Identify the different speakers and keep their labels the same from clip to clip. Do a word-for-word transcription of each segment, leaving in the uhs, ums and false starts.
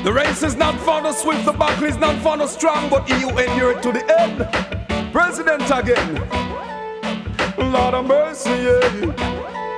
Speaker 1: The race is not for the swift, the battle is not for the strong, but he who endured to the end. President again. Lord of mercy, yeah.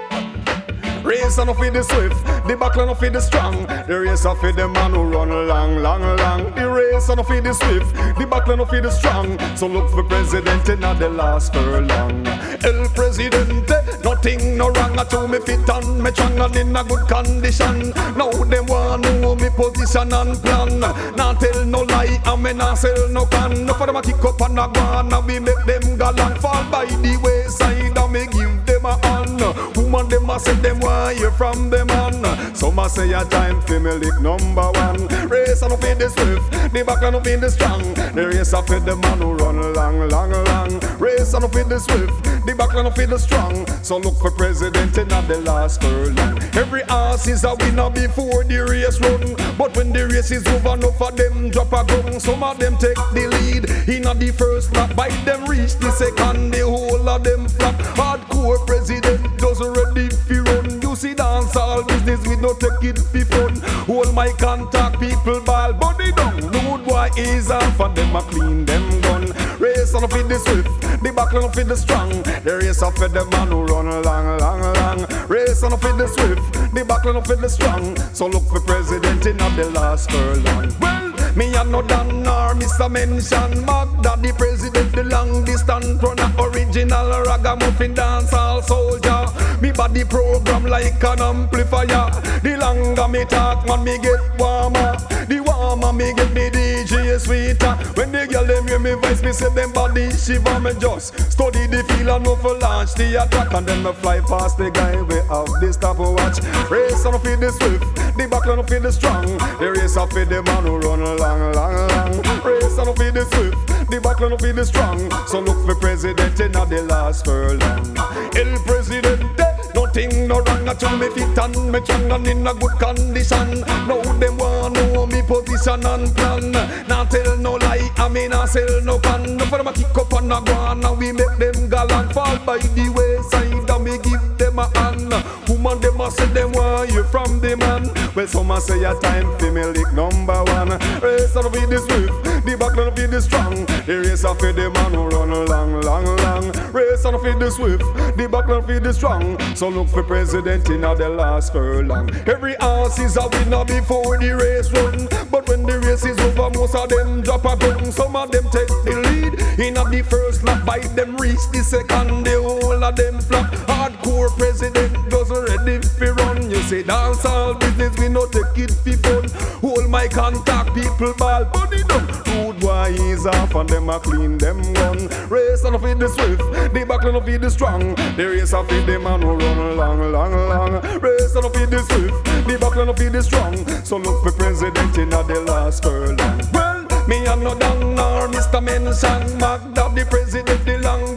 Speaker 1: Race enough for the swift, the battle enough for the strong. The race enough for the man who run long, long, long. The race enough for the swift, the battle enough for the strong. So look for president in the last furlong. El Presidente, nothing no wrong. I told me fit on me strong and in a good condition. Now them want know me position and plan. Not tell no lie and me not sell no can. No for them a kick up and a go on and we make them galang. Fall by the wayside and me give them a hand. Woman them a say them want hear from them man. Some a say a time for me lick number one. Race enough in the swift, the back enough in the strong. The race of the man who run long, long, long. Race enough in the swift, the back enough in the strong. So look for president in the last furlong. Every horse is a winner before the race run. But when the race is over, enough of them drop a gun. Some of them take the lead in the first lap. By them reach the second, the whole of them flap. Hardcore president does ready for run. You see dance all business we no take it for fun. Hold my contact people ball body down. Rude boy is off and them a clean them gun. Race on feed the swift, the back on feed the strong. The race off with the man who run long, long, long. Race on feed the swift, the back on feed the strong. So look for president in the last furlong. Well, me and no Dan nor Mister Mention Magda, the president, the long distance runner, original ragamuffin dancehall soldier. Me body program like an amplifier. The longer me talk, man, me get warmer. The warmer me get the D J sweeter. When the girl them hear me voice, me say them body shiver. Me just study the feel and know for launch the attack. And then me fly past the guy we have this stopwatch. Race on feed the swift, the back on feed the strong. The race on feed the man who run long, long, long. Race on feed the swift, the back on feed the strong. So look for president in the last furlong. El Presidente, nothing no wrong. I tell me fit and me strong and in a good condition. Now them want know me position and plan. Not tell no lie, I mean I sell no can. No for them a kick up and a go on and we make them gallant. Fall by the wayside and me give them a hand. Woman them a say them want hear from the man. Well some a say a time for me lick number one. Race on feed the swift, the back on feed the strong. The race of the man who run long, long, long. Race on feed the swift, the back on feed the strong. So look for president in the last furlong. Every horse is a winner before the race run. But when the race is over, most of them drop a gun. Some of them take the lead in the first lap. By them reach the second, the whole of them flop. Hardcore president does ready for run. You say dance all business, we no take it for fun. Hold my contact, people ball body down. Rude boy is off and them a clean them gun. Race on feed the swift, the back on feed the strong. The race on feed the man who run long, long, long. Race on feed the swift, the back on feed the strong. So look for president in the last furlong. Well, me and no Dan nor Mister Mention Magda, the president, the long